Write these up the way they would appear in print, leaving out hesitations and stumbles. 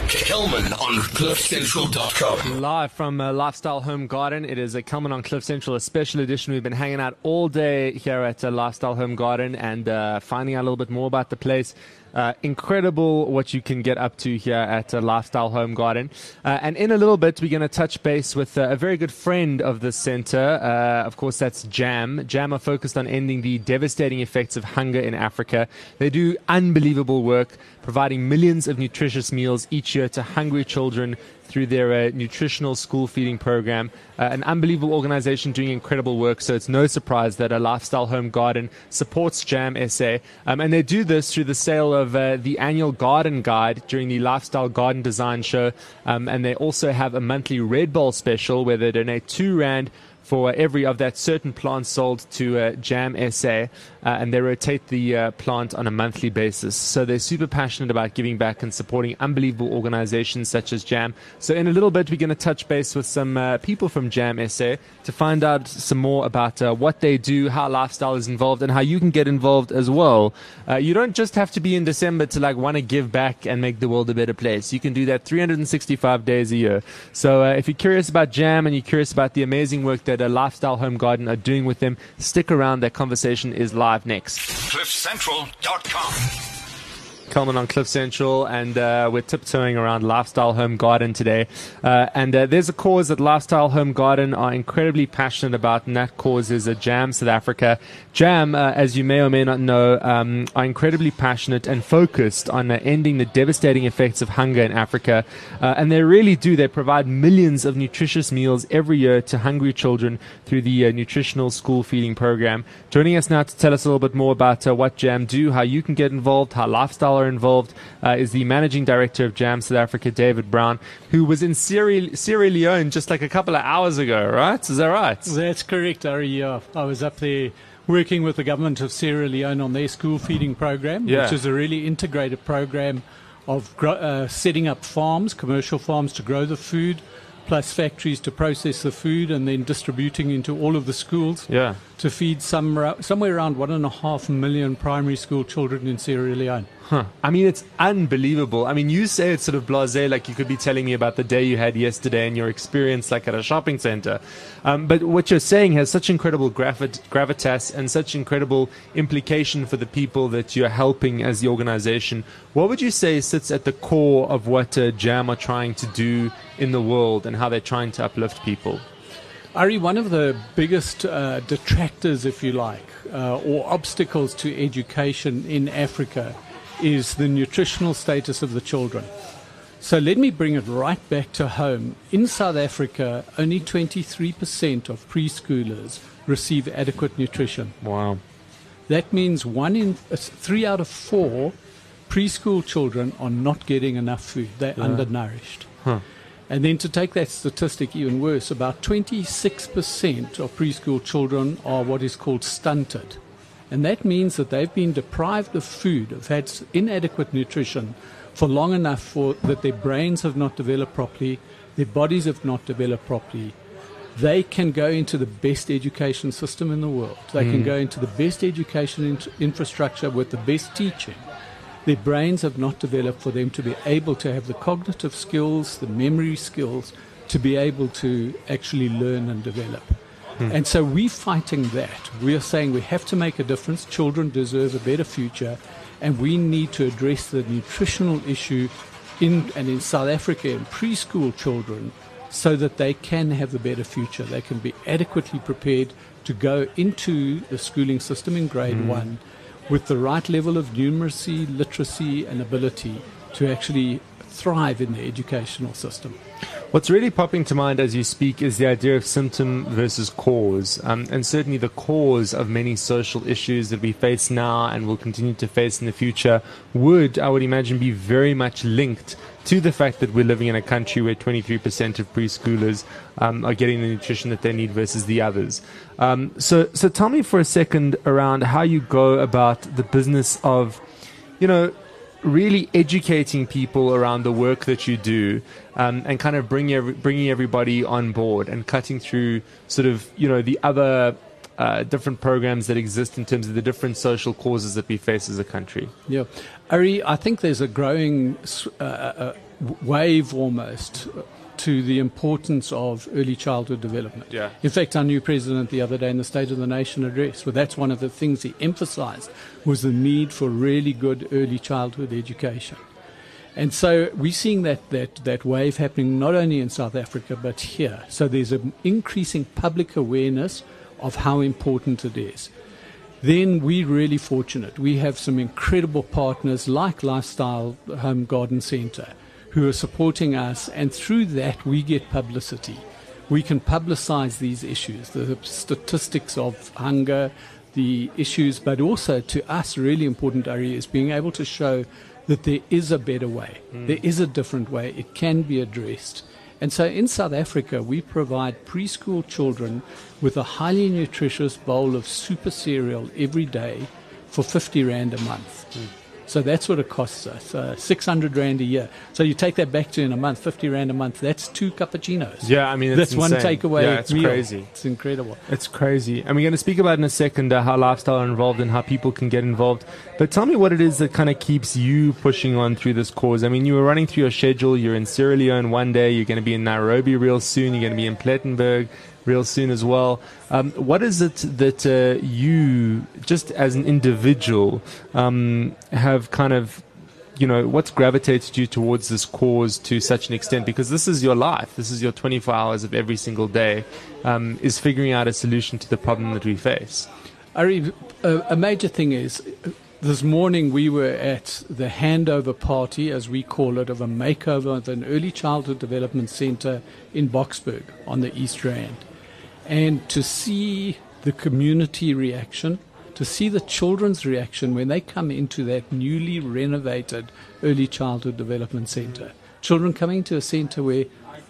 Kelman on CliffCentral.com. Live from Lifestyle Home Garden. It is a Kelman on Cliff Central, a special edition. We've been hanging out all day here at Lifestyle Home Garden and finding out a little bit more about the place. Incredible what you can get up to here at Lifestyle Home Garden. And in a little bit, we're going to touch base with a very good friend of the center. Of course, that's JAM. JAM are focused on ending the devastating effects of hunger in Africa. They do unbelievable work, providing millions of nutritious meals each year to hungry children through their nutritional school feeding program. An unbelievable organization doing incredible work, so it's no surprise that a Lifestyle Home Garden supports JAM SA. And they do this through the sale of the annual garden guide during the Lifestyle Garden Design Show. And they also have a monthly Red Bowl special where they donate R2 for every of that certain plant sold to JAM SA, and they rotate the plant on a monthly basis. So they're super passionate about giving back and supporting unbelievable organizations such as JAM. So in a little bit, we're going to touch base with some people from JAM SA to find out some more about what they do, how Lifestyle is involved, and how you can get involved as well. You don't just have to be in December to want to give back and make the world a better place. You can do that 365 days a year. So if you're curious about JAM and you're curious about the amazing work that Lifestyle Home Garden are doing with them, stick around. That conversation is live next. CliffCentral.com. Kelman on Cliff Central, and we're tiptoeing around Lifestyle Home Garden today. And there's a cause that Lifestyle Home Garden are incredibly passionate about, and that cause is JAM South Africa. JAM, as you may or may not know, are incredibly passionate and focused on ending the devastating effects of hunger in Africa. And they really do. They provide millions of nutritious meals every year to hungry children through the nutritional school feeding program. Joining us now to tell us a little bit more about what JAM do, how you can get involved, how Lifestyle are involved, is the managing director of JAM South Africa, David Brown, who was in Sierra Leone just like a couple of hours ago, right? Is that right? That's correct, Ari. I was up there working with the government of Sierra Leone on their school feeding program, which is a really integrated program of setting up farms, commercial farms to grow the food, plus factories to process the food, and then distributing into all of the schools to feed somewhere around 1.5 million primary school children in Sierra Leone. I mean, it's unbelievable. I mean, you say it's sort of blasé, like you could be telling me about the day you had yesterday and your experience like at a shopping center. But what you're saying has such incredible gravitas and such incredible implication for the people that you're helping as the organization. What would you say sits at the core of what JAM are trying to do in the world and how they're trying to uplift people? Ari, one of the biggest detractors, if you like, or obstacles to education in Africa is the nutritional status of the children. So let me bring it right back to home. In South Africa, only 23% of preschoolers receive adequate nutrition. Wow. That means 3 out of 4 preschool children are not getting enough food. They're undernourished. And then to take that statistic even worse, about 26% of preschool children are what is called stunted. And that means that they've been deprived of food, have had inadequate nutrition for long enough that their brains have not developed properly, their bodies have not developed properly. They can go into the best education system in the world. They can go into the best education infrastructure with the best teaching. Their brains have not developed for them to be able to have the cognitive skills, the memory skills, to be able to actually learn and develop. And so we're fighting that. We're saying we have to make a difference. Children deserve a better future, and we need to address the nutritional issue in South Africa in preschool children so that they can have a better future. They can be adequately prepared to go into the schooling system in grade 1 with the right level of numeracy, literacy, and ability to actually thrive in the educational system. What's really popping to mind as you speak is the idea of symptom versus cause, and certainly the cause of many social issues that we face now and will continue to face in the future would, I would imagine, be very much linked to the fact that we're living in a country where 23% of preschoolers are getting the nutrition that they need versus the others. So tell me for a second around how you go about the business of, really educating people around the work that you do, and kind of bringing everybody on board and cutting through sort of, the other different programs that exist in terms of the different social causes that we face as a country. Yeah. Ari, I think there's a growing wave almost to the importance of early childhood development. Yeah. In fact, our new president the other day in the State of the Nation address, well, that's one of the things he emphasized was the need for really good early childhood education. And so we're seeing that wave happening not only in South Africa but here. So there's an increasing public awareness of how important it is. Then we're really fortunate. We have some incredible partners like Lifestyle Home Garden Centre who are supporting us, and through that we get publicity. We can publicize these issues, the statistics of hunger, the issues, but also to us really important area is being able to show that there is a better way. There is a different way. It can be addressed. And so in South Africa, we provide preschool children with a highly nutritious bowl of super cereal every day for 50 Rand a month. So that's what it costs us, 600 Rand a year. So you take that back to in a month, 50 Rand a month, that's 2 cappuccinos. Yeah, I mean, that's insane. one takeaway Yeah, it's meal. crazy. It's incredible. It's crazy. And we're going to speak about in a second how Lifestyle are involved and how people can get involved. But tell me what it is that kind of keeps you pushing on through this cause. I mean, you were running through your schedule. You're in Sierra Leone one day. You're going to be in Nairobi real soon. You're going to be in Plettenberg real soon as well. What is it that you, just as an individual, have kind of, what's gravitated you towards this cause to such an extent? Because this is your life. This is your 24 hours of every single day, is figuring out a solution to the problem that we face. Ari, a major thing is, this morning we were at the handover party, as we call it, of a makeover of an early childhood development centre in Boksburg on the East Rand. And to see the community reaction, to see the children's reaction when they come into that newly renovated early childhood development centre. Children coming to a centre where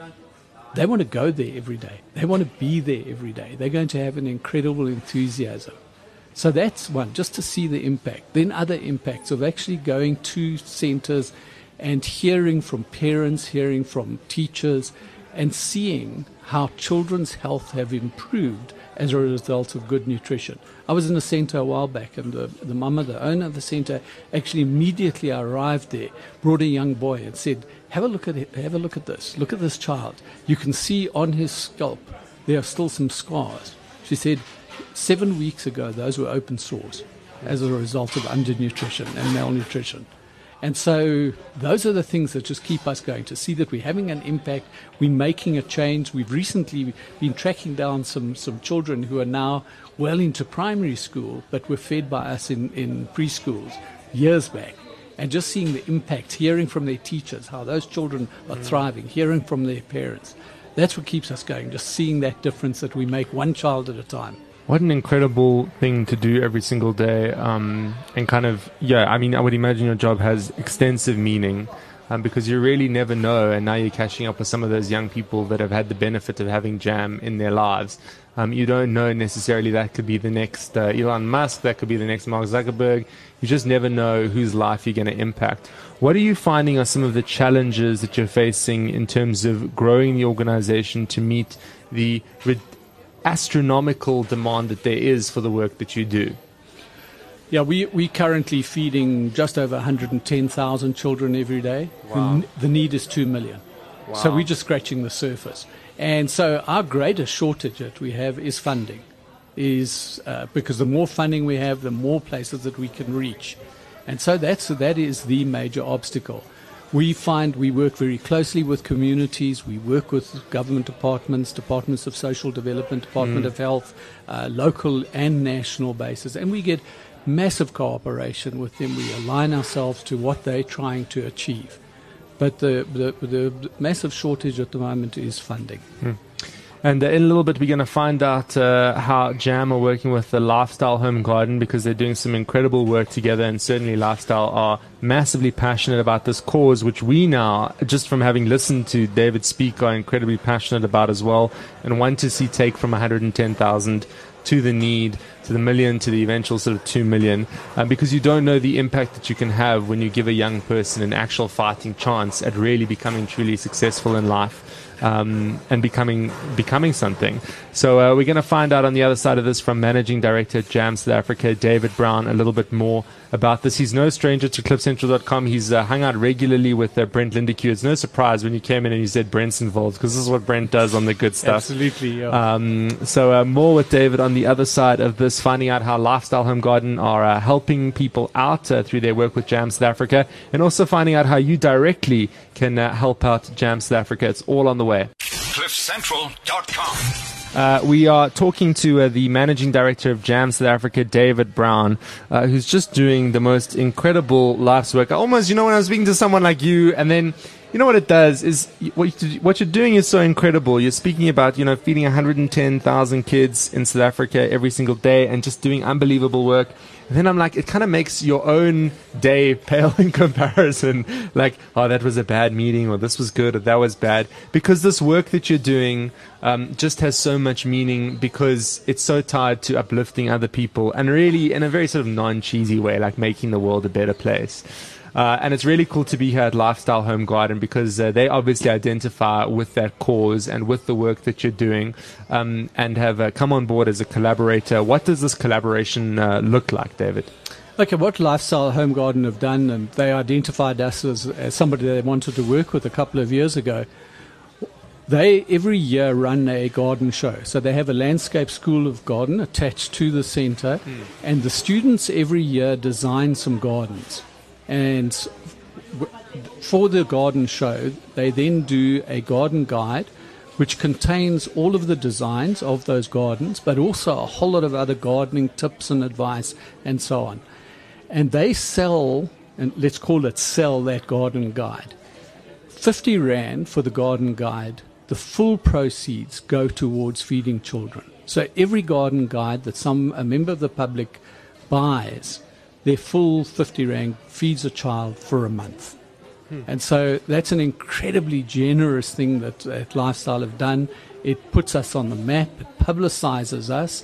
they want to go there every day. They want to be there every day. They're going to have an incredible enthusiasm. So that's one, just to see the impact. Then other impacts of actually going to centres and hearing from parents, hearing from teachers, and seeing how children's health have improved as a result of good nutrition. I was in a centre a while back, and the mama, the owner of the centre, actually immediately arrived there, brought a young boy and said, have a look at it, have a look at this. Look at this child. You can see on his scalp there are still some scars. She said 7 weeks ago those were open sores as a result of undernutrition and malnutrition. And so those are the things that just keep us going, to see that we're having an impact, we're making a change. We've recently been tracking down some children who are now well into primary school, but were fed by us in preschools years back. And just seeing the impact, hearing from their teachers, how those children are thriving, hearing from their parents. That's what keeps us going, just seeing that difference that we make one child at a time. What an incredible thing to do every single day. And kind of, I mean, I would imagine your job has extensive meaning because you really never know. And now you're catching up with some of those young people that have had the benefit of having jam in their lives. You don't know necessarily that could be the next Elon Musk, that could be the next Mark Zuckerberg. You just never know whose life you're going to impact. What are you finding are some of the challenges that you're facing in terms of growing the organization to meet the astronomical demand that there is for the work that you do? Yeah, we currently feeding just over 110,000 children every day. Wow. The need is 2 million. Wow. So we're just scratching the surface. And so our greatest shortage that we have is funding. Because the more funding we have, the more places that we can reach. And so that is the major obstacle. We find we work very closely with communities. We work with government departments, departments of social development, Department of Health, local and national bases. And we get massive cooperation with them. We align ourselves to what they're trying to achieve. But the massive shortage at the moment is funding. And in a little bit, we're going to find out how JAM are working with the Lifestyle Home Garden, because they're doing some incredible work together, and certainly Lifestyle are massively passionate about this cause, which we now, just from having listened to David speak, are incredibly passionate about as well, and want to see take from 110,000 to the need, to the million, to the eventual sort of 2 million, because you don't know the impact that you can have when you give a young person an actual fighting chance at really becoming truly successful in life. And becoming something. So we're going to find out on the other side of this from Managing Director at JAM South Africa, David Brown, a little bit more about this. He's no stranger to Cliff CliffCentral.com. He's hung out regularly with Brent Lindeque. It's no surprise when you came in and you said Brent's involved, because this is what Brent does on the good stuff. Absolutely, yeah. So more with David on the other side of this, finding out how Lifestyle Home Garden are helping people out through their work with Jam South Africa, and also finding out how you directly can help out Jam South Africa. It's all on the way. CliffCentral.com. We are talking to the managing director of Jam South Africa, David Brown, who's just doing the most incredible life's work. Almost, when I was speaking to someone like you, and then, what it does is what you're doing is so incredible. You're speaking about, feeding 110,000 kids in South Africa every single day and just doing unbelievable work. And then I'm like, it kind of makes your own day pale in comparison. Like, oh, that was a bad meeting, or this was good, or that was bad. Because this work that you're doing just has so much meaning, because it's so tied to uplifting other people, and really in a very sort of non-cheesy way, like making the world a better place. And it's really cool to be here at Lifestyle Home Garden, because they obviously identify with that cause and with the work that you're doing, and have come on board as a collaborator. What does this collaboration look like, David? Okay, what Lifestyle Home Garden have done, and they identified us as somebody they wanted to work with a couple of years ago. They every year run a garden show. So they have a landscape school of garden attached to the center, and the students every year design some gardens. And for the garden show, they then do a garden guide which contains all of the designs of those gardens, but also a whole lot of other gardening tips and advice and so on. And they sell, and let's call it sell, that garden guide. 50 Rand for the garden guide. The full proceeds go towards feeding children. So every garden guide that a member of the public buys, their full 50 Rand feeds a child for a month. And so that's an incredibly generous thing that Lifestyle have done. It puts us on the map. It publicizes us.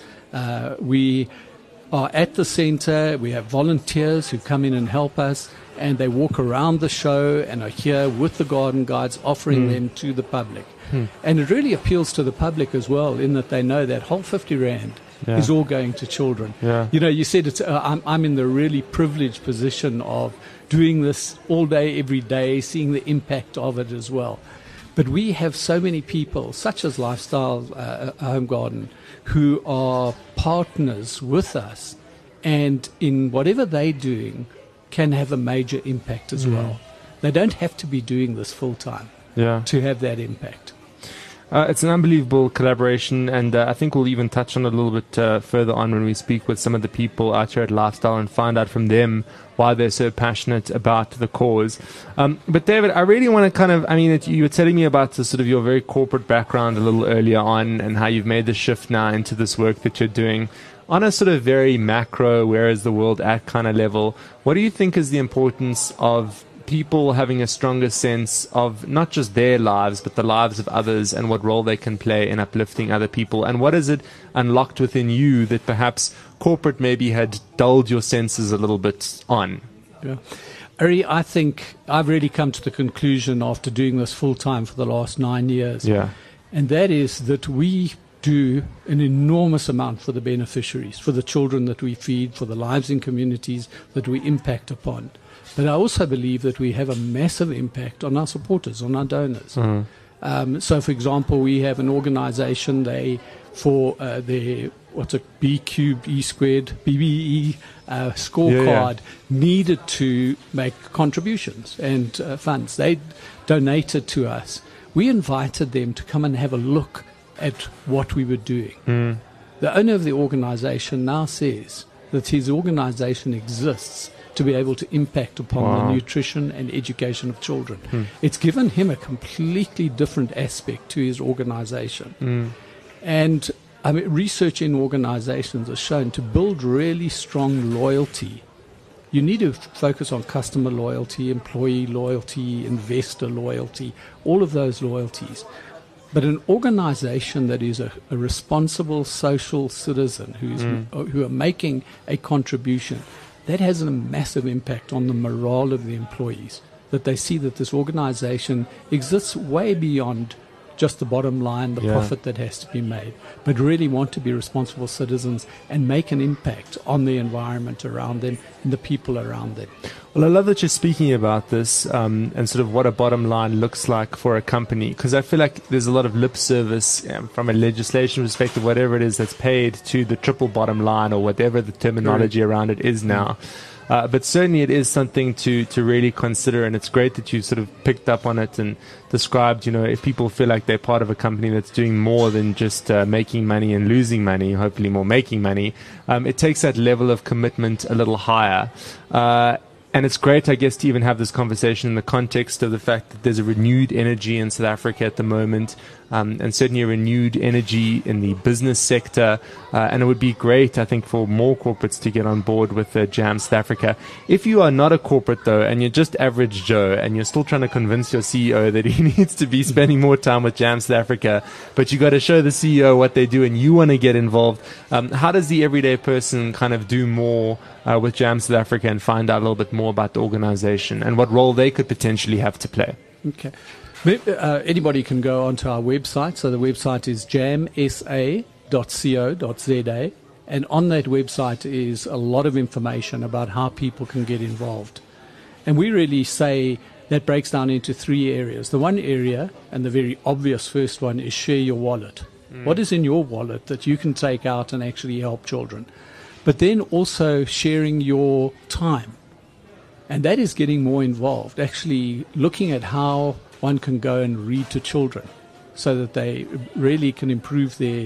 We are at the center. We have volunteers who come in and help us, and they walk around the show and are here with the garden guides, offering them to the public. And it really appeals to the public as well, in that they know that whole 50 Rand is all going to children. You said it's, I'm in the really privileged position of doing this all day, every day, seeing the impact of it as well. But we have so many people, such as Lifestyle Home Garden, who are partners with us, and in whatever they're doing can have a major impact as well. They don't have to be doing this full time to have that impact. It's an unbelievable collaboration, and I think we'll even touch on it a little bit further on when we speak with some of the people out here at Lifestyle and find out from them why they're so passionate about the cause. But David, I really want to you were telling me about the sort of your very corporate background a little earlier on, and how you've made the shift now into this work that you're doing on a sort of very macro, where is the world at kind of level. What do you think is the importance of people having a stronger sense of not just their lives, but the lives of others, and what role they can play in uplifting other people? And what is it unlocked within you that perhaps corporate maybe had dulled your senses a little bit on? Ari, I think I've really come to the conclusion after doing this full time for the last 9 years. And that is that we do an enormous amount for the beneficiaries, for the children that we feed, for the lives in communities that we impact upon. But I also believe that we have a massive impact on our supporters, on our donors. So, for example, we have an organization, for their B cubed, E squared, BBE scorecard, needed to make contributions and funds. They donated to us. We invited them to come and have a look at what we were doing. The owner of the organization now says that his organization exists to be able to impact upon the nutrition and education of children. It's given him a completely different aspect to his organization. And research in organizations has shown to build really strong loyalty, you need to focus on customer loyalty, employee loyalty, investor loyalty, all of those loyalties. But an organization that is a responsible social citizen who are making a contribution, that has a massive impact on the morale of the employees, that they see that this organization exists way beyond just the bottom line, the profit that has to be made, but really want to be responsible citizens and make an impact on the environment around them and the people around them. Well, I love that you're speaking about this and sort of what a bottom line looks like for a company, because I feel like there's a lot of lip service from a legislation perspective, whatever it is that's paid to the triple bottom line or whatever the terminology around it is now. But certainly it is something to really consider, and it's great that you sort of picked up on it and described, if people feel like they're part of a company that's doing more than just making money and losing money, hopefully more making money, it takes that level of commitment a little higher. And it's great, I guess, to even have this conversation in the context of the fact that there's a renewed energy in South Africa at the moment, and certainly a renewed energy in the business sector. And it would be great, I think, for more corporates to get on board with JAM South Africa. If you are not a corporate, though, and you're just average Joe, and you're still trying to convince your CEO that he needs to be spending more time with JAM South Africa, but you got to show the CEO what they do and you want to get involved, how does the everyday person kind of do more with JAM South Africa and find out a little bit more about the organization and what role they could potentially have to play? Okay. Anybody can go onto our website. So the website is jamsa.co.za, and on that website is a lot of information about how people can get involved. And we really say that breaks down into three areas. The one area, and the very obvious first one, is share your wallet. What is in your wallet that you can take out and actually help children? But then also sharing your time. And that is getting more involved, actually looking at how one can go and read to children so that they really can improve their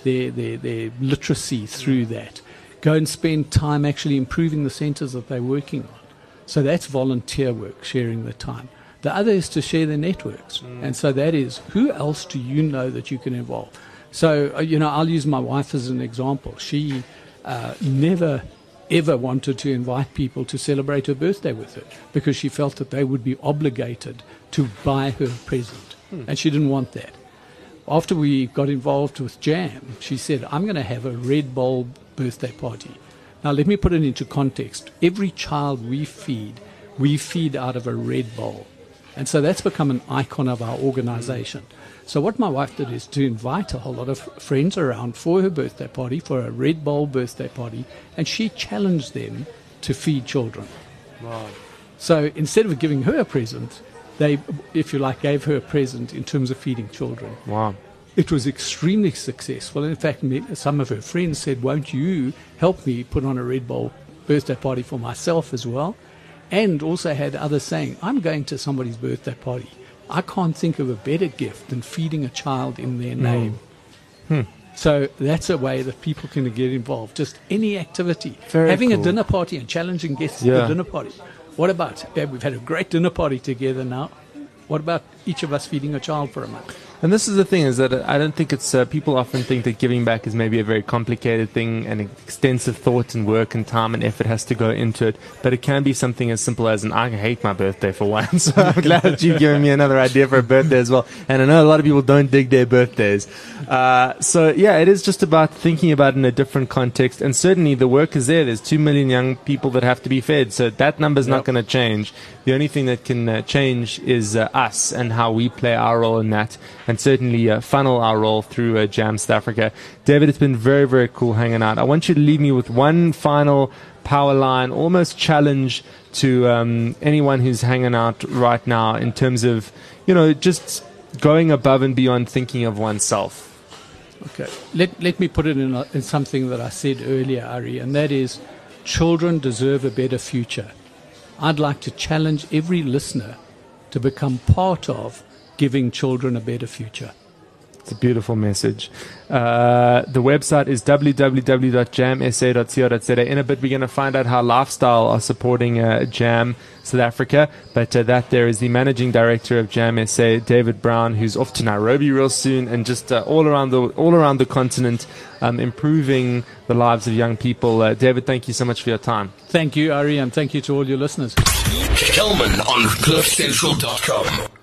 literacy through that. Go and spend time actually improving the centers that they're working on. So that's volunteer work, sharing the time. The other is to share their networks. And so that is, who else do you know that you can involve? So, I'll use my wife as an example. She never ever wanted to invite people to celebrate her birthday with her because she felt that they would be obligated to buy her a present. And she didn't want that. After we got involved with JAM, she said, I'm going to have a Red Bull birthday party. Now, let me put it into context. Every child we feed out of a Red Bull. And so that's become an icon of our organization. So what my wife did is to invite a whole lot of friends around for her birthday party, for a Red Bull birthday party, and she challenged them to feed children. Wow. So instead of giving her a present, they, if you like, gave her a present in terms of feeding children. Wow. It was extremely successful. In fact, some of her friends said, won't you help me put on a Red Bull birthday party for myself as well? And also had others saying, I'm going to somebody's birthday party. I can't think of a better gift than feeding a child in their name. So that's a way that people can get involved. Just any activity. Having a dinner party and challenging guests at the dinner party. What about, we've had a great dinner party together now. What about each of us feeding a child for a month? And this is the thing, is that I don't think it's, people often think that giving back is maybe a very complicated thing, and extensive thought and work and time and effort has to go into it. But it can be something as simple as, I hate my birthday for one, so I'm glad that you've given me another idea for a birthday as well. And I know a lot of people don't dig their birthdays. So yeah, it is just about thinking about it in a different context. And certainly the work is there. There's 2 million young people that have to be fed. So that number's not going to change. The only thing that can change is us and how we play our role in that. And certainly funnel our role through JAM South Africa. David, it's been very, very cool hanging out. I want you to leave me with one final power line, almost challenge to anyone who's hanging out right now in terms of, just going above and beyond thinking of oneself. Okay. Let me put it in something that I said earlier, Ari, and that is children deserve a better future. I'd like to challenge every listener to become part of giving children a better future. It's a beautiful message. The website is www.jamsa.co.za. In a bit, we're going to find out how Lifestyle are supporting JAM South Africa. But that there is the managing director of JAM SA, David Brown, who's off to Nairobi real soon, and just all around the continent, improving the lives of young people. David, thank you so much for your time. Thank you, Ari, and thank you to all your listeners. Kelman on CliffCentral.com.